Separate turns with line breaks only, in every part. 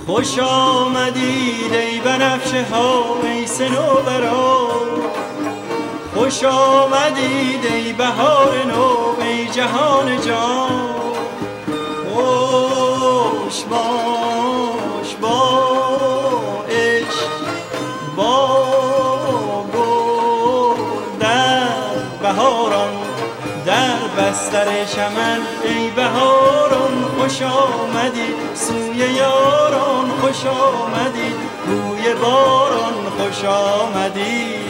خوش آمدید ای بنفشه ها ای صنوبرا، خوش آمدید ای بهار نو ای جهان جان. خوش باش با عشق با گل در بهاران، در بستر چمن ای بهاران خوش آمدید سوی یاران، خوش آمدید بوی باران خوش آمدید.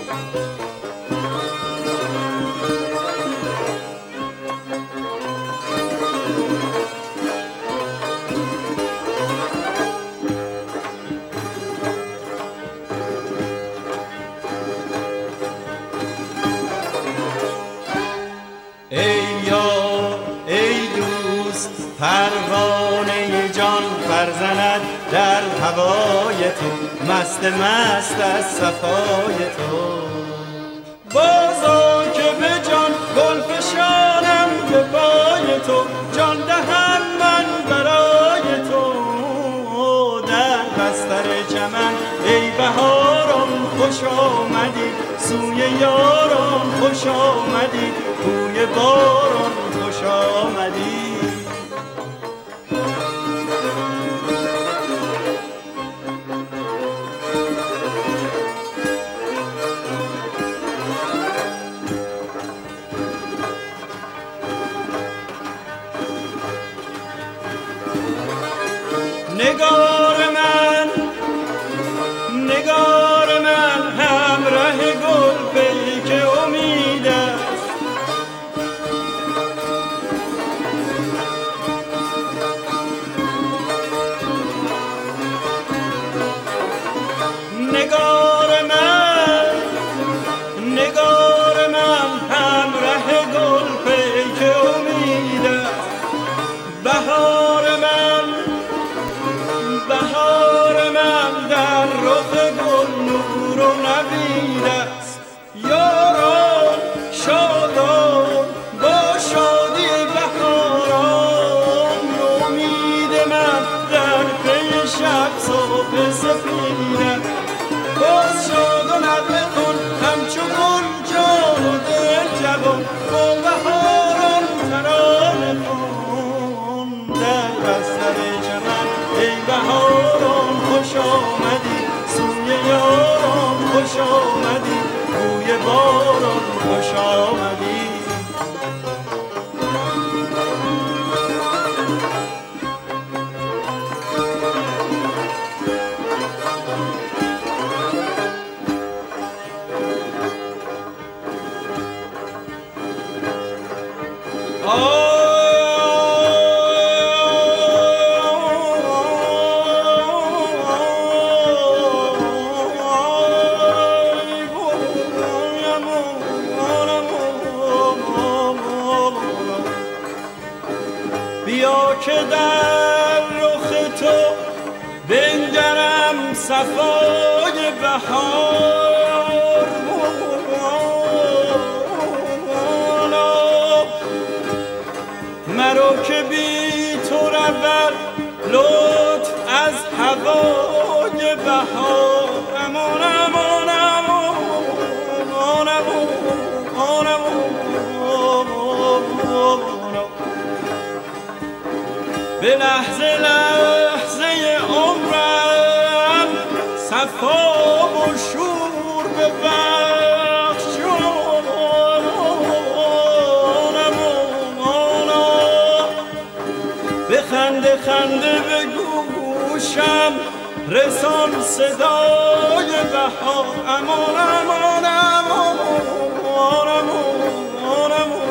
ای یار ای دوست پروانه جان برزند در هوای تو، مست مست از صفای تو. بازا که به جان گل فشانم به پای تو، جان دهم من برای تو. در بستر چمن ای بهاران خوش آمدید سوی یاران، خوش آمدید بوی باران خوش آمدید. نگار من نگار من همراه گل پیک امید است، نگار من نگار من همراه گل پیک امید است. بهار من بهار من در رخ گل نور و نوید است. یاران شادان با شادی بهاران، امید من در پی شب صبح سفید است. باز شاد و نغمه کن همچو گل جان و دل جوان، با بهاران ترانه کن در بستر چمن ای بهاران خوش آمدید سوی یاران، خوش آمدید بوی باران خوش آمدید. بیا که در رخ تو بنگرم صفای بهار، مرو که بی تو رود لطف از هوای بهار. امان امان امان امان امان به لحظه لحظه عمرم صفا و شور ببخش. به خنده خنده به گوشم رسان صدای بهار. امان امان امان امان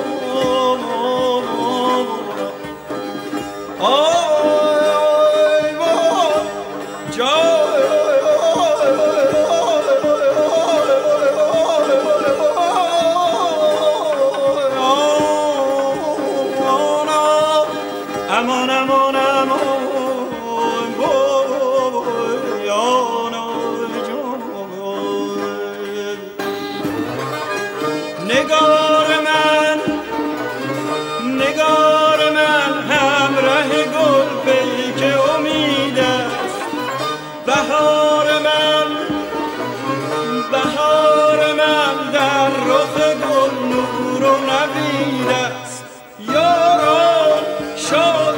امان امان امان نگار من نگار من همراه گل پیک امید است.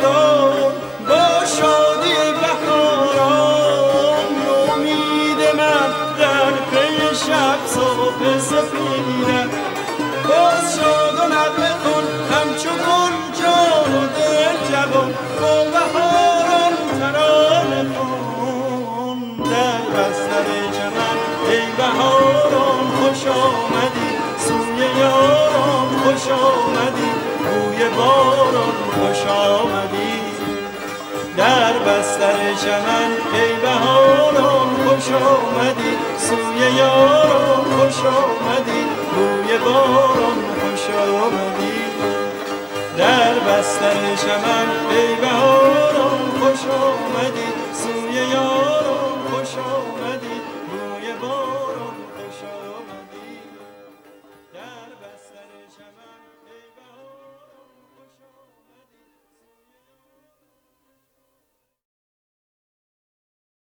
بهاران با شادی بهاران امید من در پی شب صبح سفیدم باز شاد و نغمه کن همچو گل جان و دل جوان با بهاران ترانه کن در بستر چمن ای بهاران خوش آمدی سوی یاران خوش آمدی بوی باران خوش آمدی در بستر چمن ای بهاران خوش آمدی سوی یاران خوش آمدی بوی باران خوش آمدی در بستر چمن